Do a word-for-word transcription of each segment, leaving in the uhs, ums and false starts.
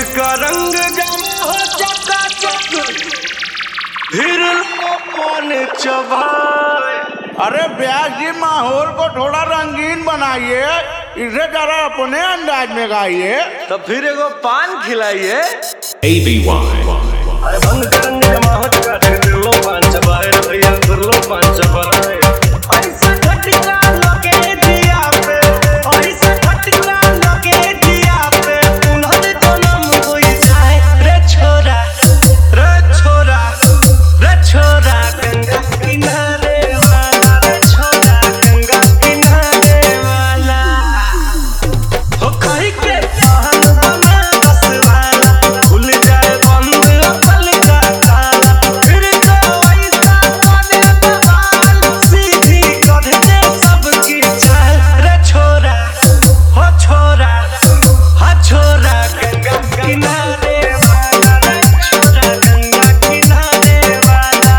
इसका रंग जमा हो चकाचक, फिर लो कौन चबाए। अरे ब्यास जी माहौल को थोड़ा रंगीन बनाइए, इसे जरा अपने अंदाज में गाइए। तो फिर एगो पान खिलाइए। A B Y. अरे भंग का रंग जमा हो चकाचक, फिर लो पान चबाए रे भैया, फिर लो पान चबाए। ऐसा खटका लगे जिया पे, ऐसा खटका लगे जिया पे, पुनर्जन्म होई जाए रे छोरा, रे छोरा, रे छोरा गंगा किनारे वाला, रे छोरा गंगा किनारे वाला। हो कहीं के पान बना बस वाला, खुल जाए बंद अकल का ताला, फिर तो ऐसा करे बवाल, सीधी कर दे सबकी चाल। रे छोरा, हो छोरा, हा छोरा गंगा किनारे वाला, रे छोरा गंगा किनारे वाला।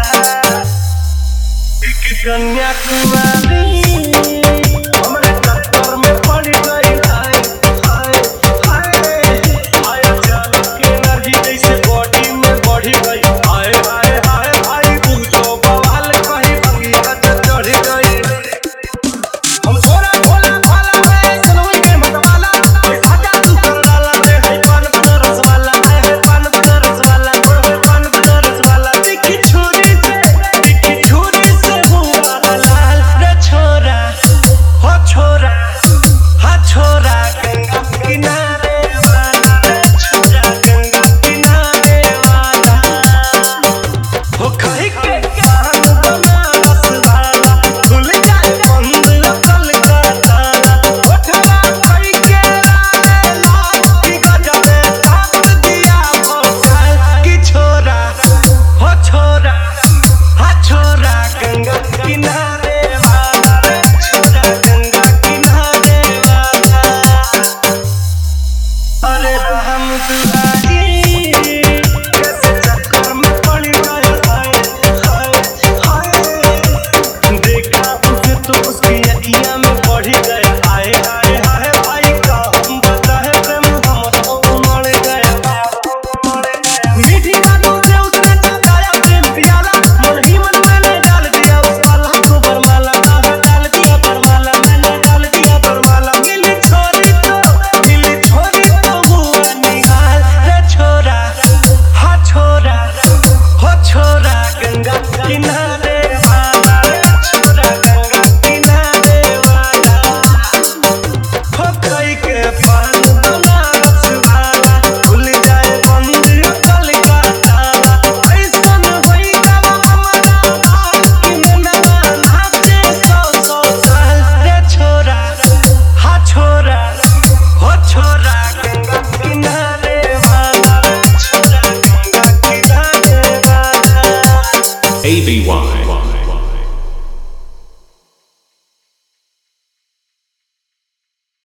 एक कन्याकुमारी हमरे चक्कर में पड़ गई, हाय हाय हाय हाय, जाल की एनर्जी जैसे बॉडी में बढ़ी गई, हाय हाय हाय हाय, पूछो बवाल कहीं बंगिया चढ़ गई। हम छोरा भोला भाला है, सनोई के मतवाला, आजा तू कर डाला रे, है पान पर रसवाला, है पान पर रसवाला, है पान पर रसवाला। दिखी छुरी से, दिखी छुरी से हुआ हलाल। रे छोरा, हो छोरा, हा छोरा गंगा किनारे वाला, रे छोरा गंगा किनारे वाला। हो कहीं के पान बना बस वाला, खुल जाए बंद अकल का ताला, उठवा कहीं के राने लाल, की गजबे ताप दिया भोकाल। की छोरा, हो छोरा, हा छोरा गंगा किनारे वाला, रे छोरा गंगा किनारे वाला। अरे राम दुआरी कैसे चक्कर में पड़ गए, हाय हाय हाय, देखा उसे तो उसकी अखियां में बढ़ी गए, हाय हाय हाय भाई का हम बताए प्रेम हम तो उमड़ गए, उमड़ गए। मीठी बातों से उसने चढ़ाया प्रेम प्याला, मन ही मन मैंने डाल दिया उस वाला को बरमाला, डाल दिया बरमाला, मैंने डाल दिया बरमाला। मिली छोरी तो, मिली छोरी तो हुआ निहाल। रे छोरा, हा छोरा, हो छोरा गंगा किनारे वाला, रे छोरा गंगा किनारे वाला। हो कहीं के पान बना बस वाला, खुल जाए बंद अकल का ताला, ऐसन होई गवा हमारा हाल, कि मनवा नाचे सौ सौ साल। रे छोरा, हा छोरा, हो छोरा गंगा किनारे वाला, रे छोरा गंगा किनारे वाला। A B Y.